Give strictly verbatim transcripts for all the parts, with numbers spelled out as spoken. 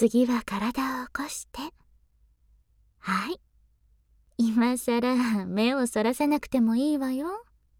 次は体を起こして。はい。今さら目をそらさなくてもいいわよ。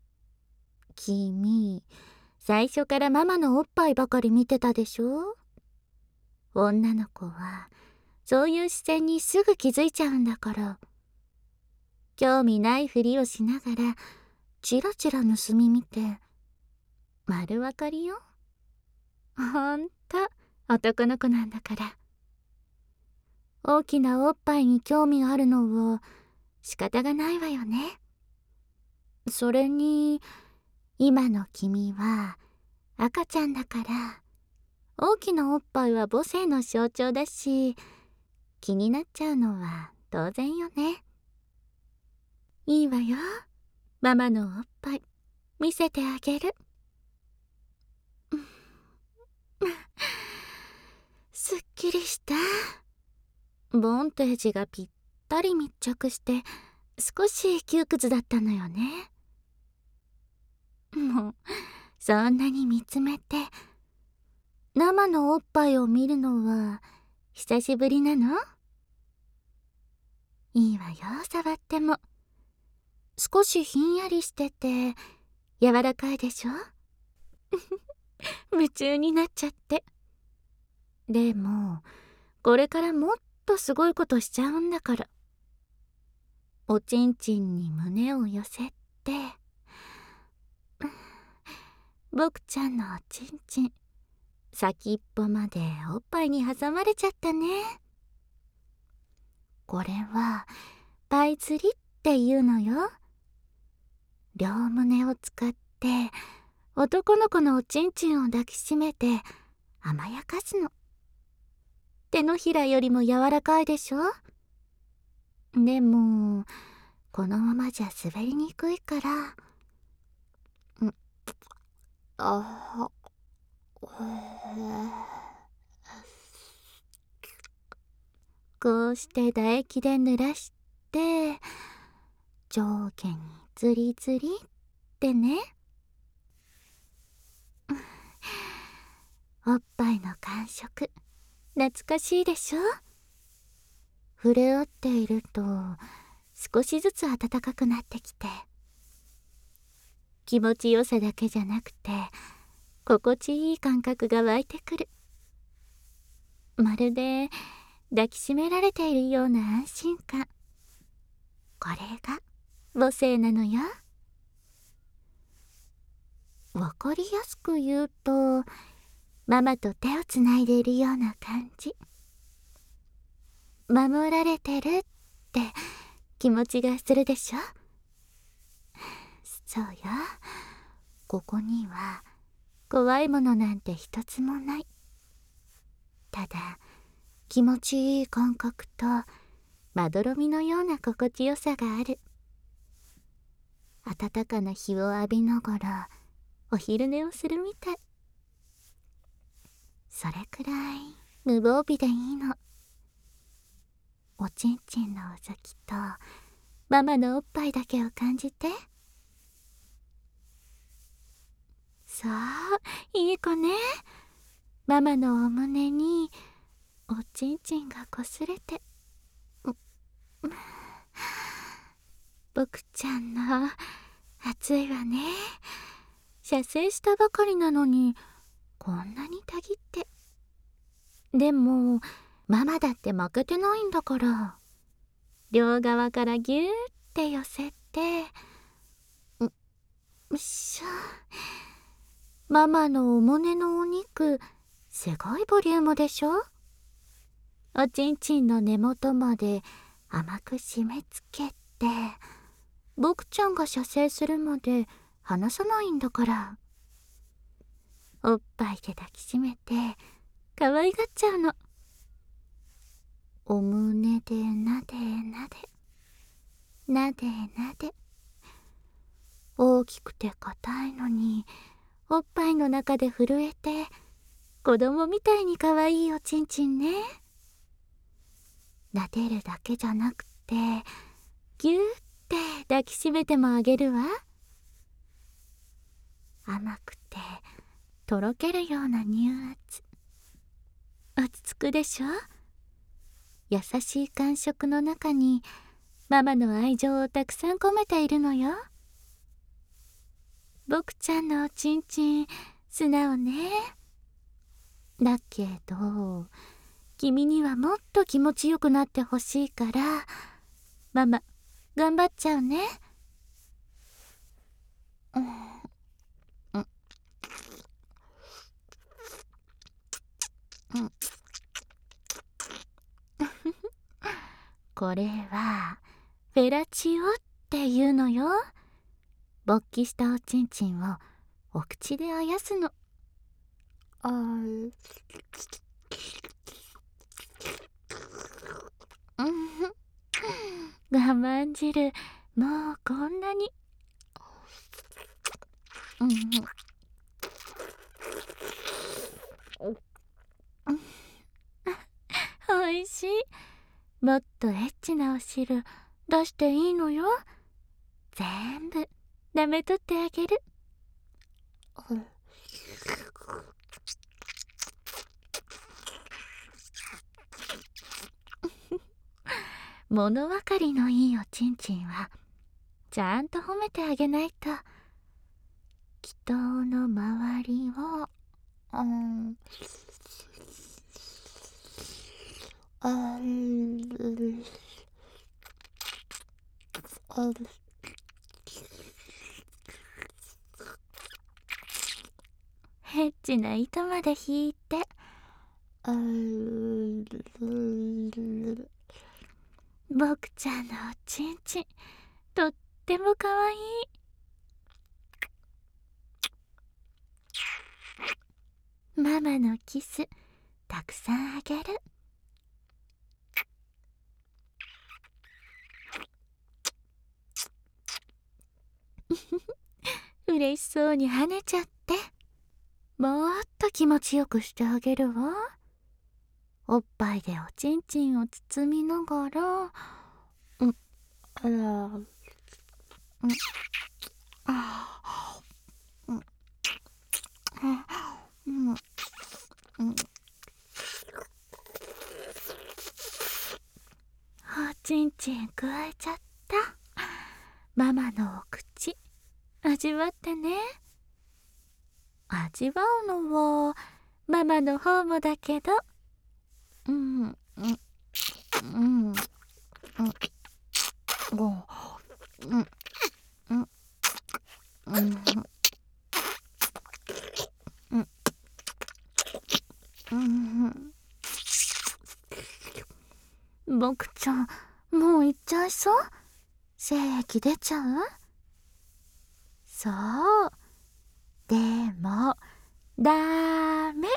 君、最初からママのおっぱいばかり見てたでしょ。女の子はそういう視線にすぐ気づいちゃうんだから。興味ないふりをしながらチラチラ盗み見て丸わかりよ。ほんと男の子なんだから。大きなおっぱいに興味があるのは仕方がないわよね。それに今の君は赤ちゃんだから、大きなおっぱいは母性の象徴だし、気になっちゃうのは当然よね。いいわよ、ママのおっぱい見せてあげる。すっきりした。ボンテージがぴったり密着して少し窮屈だったのよね。もうそんなに見つめて生のおっぱいを見るのは久しぶりなの？いいわよ、触っても。少しひんやりしてて柔らかいでしょ。夢中になっちゃって。でもこれからもっとすごいことしちゃうんだから。おちんちんに胸を寄せて、僕ちゃんのおちんちん先っぽまでおっぱいに挟まれちゃったね。これはパイ釣りっていうのよ。両胸を使って男の子のおちんちんを抱きしめて甘やかすの。手のひらよりも柔らかいでしょ。でもこのままじゃ滑りにくいから、んあこうして唾液で濡らして上下にズリズリってね。おっぱいの感触懐かしいでしょ。触れ合っていると少しずつ暖かくなってきて、気持ちよさだけじゃなくて心地いい感覚が湧いてくる。まるで抱きしめられているような安心感。これが母性なのよ。わかりやすく言うと、ママと手をつないでいるような感じ。守られてるって気持ちがするでしょ。そうよ、ここには怖いものなんて一つもない。ただ気持ちいい感覚とまどろみのような心地よさがある。暖かな日を浴びながらお昼寝をするみたい。それくらい無防備でいいの。おちんちんのうずきとママのおっぱいだけを感じて。そう、いい子ね。ママのお胸におちんちんがこすれて、僕ちゃんの熱いわね。射精したばかりなのにこんなにたぎって。でもママだって負けてないんだから、両側からギューって寄せて、うっしゃ。ママのお胸のお肉すごいボリュームでしょ。おちんちんの根元まで甘く締め付けて、僕ちゃんが射精するまで離さないんだから。おっぱいで抱きしめて可愛がっちゃうの。お胸でなでなでなでなで。大きくて硬いのにおっぱいの中で震えて子供みたいに可愛いおちんちんね。撫でるだけじゃなくてギューって抱きしめてもあげるわ。甘くてとろけるような乳圧、落ち着くでしょ。 優しい感触の中にママの愛情をたくさん込めているのよ。僕ちゃんのおちんちん素直ね。だけど君にはもっと気持ちよくなってほしいからママ頑張っちゃうね。うんうんうんこれはフェラチオっていうのよ。勃起したおちんちんをお口であやすの。あーうん我慢汁もうこんなにうんおいしい。もっとエッチなお汁出していいのよ。全部舐めとってあげる。物分かりのいいおちんちんはちゃんと褒めてあげないと。祈祷の周りをうんあるあるエッチな糸まで引いてある僕ちゃんのおちんちんとってもかわいい。ママのキスたくさんあげる。嬉しそうに跳ねちゃって、もっと気持ちよくしてあげるわ。おっぱいでおちんちんを包みながら、うん、あら、うん、あ、うん、うん、うん、おちんちんくわえちゃった。ママのお口味わってね。味わうのはママの方もだけど、うん、うん、うん、うん、うん、うん、うん、うん、うん、僕ちゃんもう行っちゃいそう。精液出ちゃう？そう。でもダメ。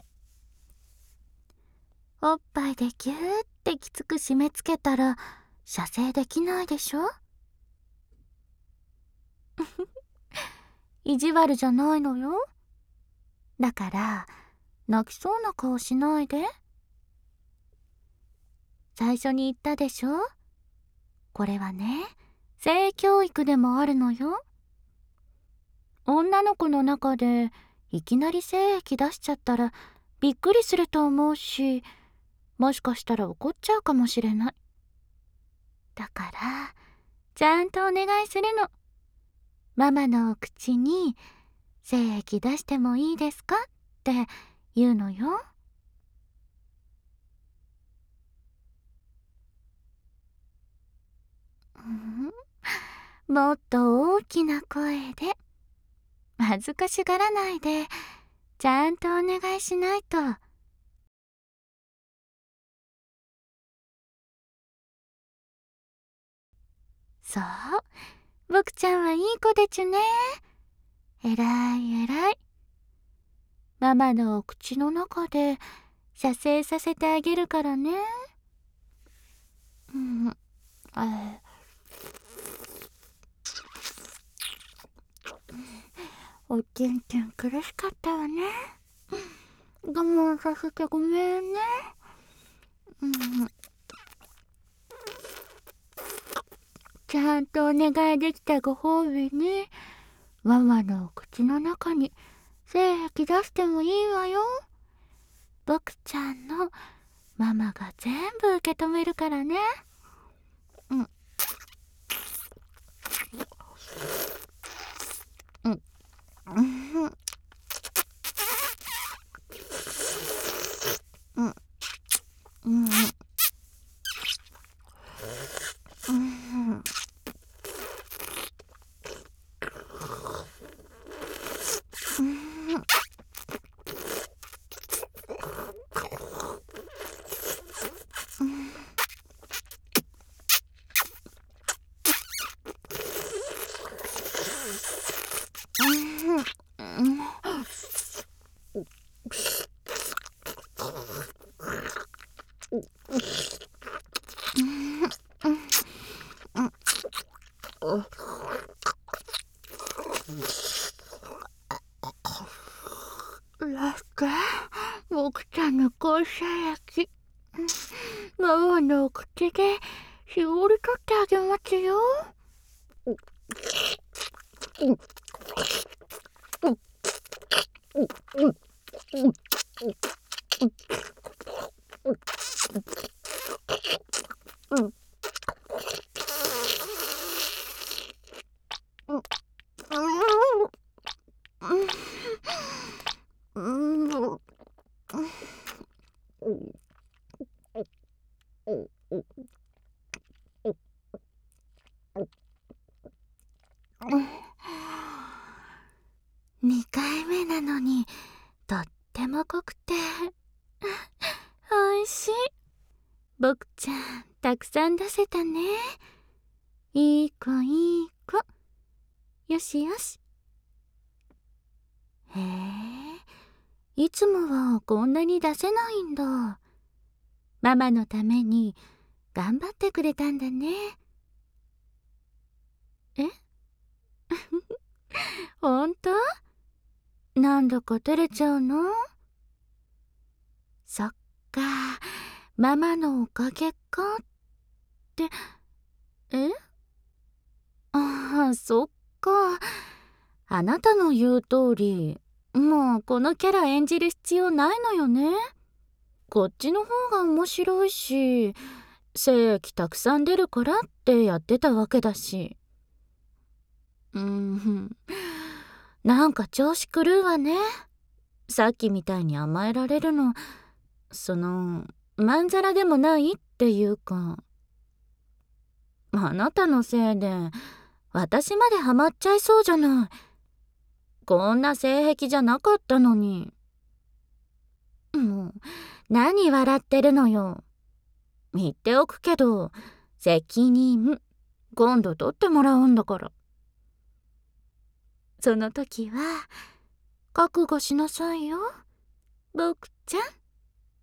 おっぱいでギューってきつく締め付けたら射精できないでしょ。意地悪じゃないのよ。だから泣きそうな顔しないで。最初に言ったでしょ。これはね、性教育でもあるのよ。女の子の中でいきなり精液出しちゃったらびっくりすると思うし、もしかしたら怒っちゃうかもしれない。だからちゃんとお願いするの。ママのお口に精液出してもいいですかって言うのよ。うん、もっと大きな声で、恥ずかしがらないでちゃんとお願いしないと。そう、僕ちゃんはいい子でちゅね。えらいえらい。ママのお口の中で射精させてあげるからね。うん、あおちんちん苦しかったわね。我慢させてごめんね。うん、ちゃんとお願いできたご褒美にママのお口の中に精液出してもいいわよ。僕ちゃんのママが全部受け止めるからね。うん。うん。うん。うん。うん。うん。ラスカ、僕ちゃんの交際焼き、ママのお口で絞り取ってあげますよ。にかいめなのにとっても濃くておいしい。僕ちゃんたくさん出せたね。いい子いい子。よしよし。へえ、いつもはこんなに出せないんだ。ママのために頑張ってくれたんだね。えほんと？なんだか照れちゃうの？そっか、ママのおかげかって、え？ああ、そっか。あなたの言う通り、もうこのキャラ演じる必要ないのよね。こっちの方が面白いし、精液たくさん出るからってやってたわけだし。うーん、なんか調子狂うわね。さっきみたいに甘えられるの、その、まんざらでもないっていうか。あなたのせいで、私までハマっちゃいそうじゃない。こんな性癖じゃなかったのに。もう、何笑ってるのよ。言っておくけど、責任、今度取ってもらうんだから。その時は、覚悟しなさいよ、僕ちゃん。